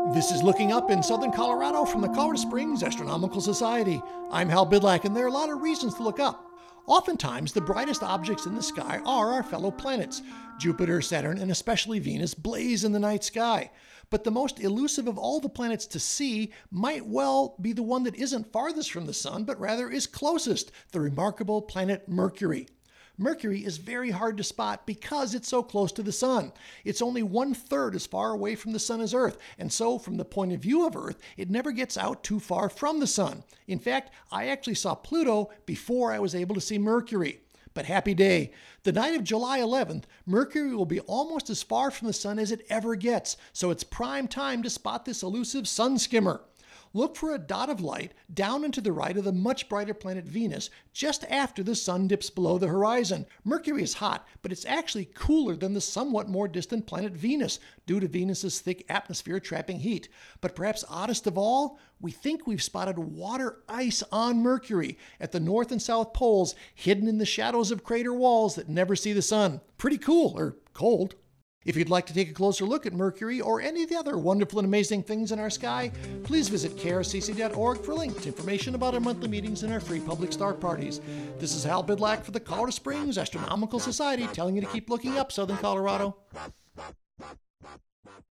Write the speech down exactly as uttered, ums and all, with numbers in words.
This is Looking Up in Southern Colorado from the Colorado Springs Astronomical Society. I'm Hal Bidlack, and there are a lot of reasons to look up. Oftentimes, the brightest objects in the sky are our fellow planets. Jupiter, Saturn, and especially Venus blaze in the night sky. But the most elusive of all the planets to see might well be the one that isn't farthest from the sun, but rather is closest, the remarkable planet Mercury. Mercury is very hard to spot because it's so close to the sun. It's only one-third as far away from the sun as Earth, and so from the point of view of Earth, it never gets out too far from the sun. In fact, I actually saw Pluto before I was able to see Mercury. But happy day. The night of July eleventh, Mercury will be almost as far from the sun as it ever gets, so it's prime time to spot this elusive sun skimmer. Look for a dot of light down and to the right of the much brighter planet Venus just after the sun dips below the horizon. Mercury is hot, but it's actually cooler than the somewhat more distant planet Venus due to Venus's thick atmosphere trapping heat. But perhaps oddest of all, we think we've spotted water ice on Mercury at the north and south poles, hidden in the shadows of crater walls that never see the sun. Pretty cool, or cold. If you'd like to take a closer look at Mercury or any of the other wonderful and amazing things in our sky, please visit K R C C dot org for links to information about our monthly meetings and our free public star parties. This is Hal Bidlack for the Colorado Springs Astronomical Society, telling you to keep looking up, Southern Colorado.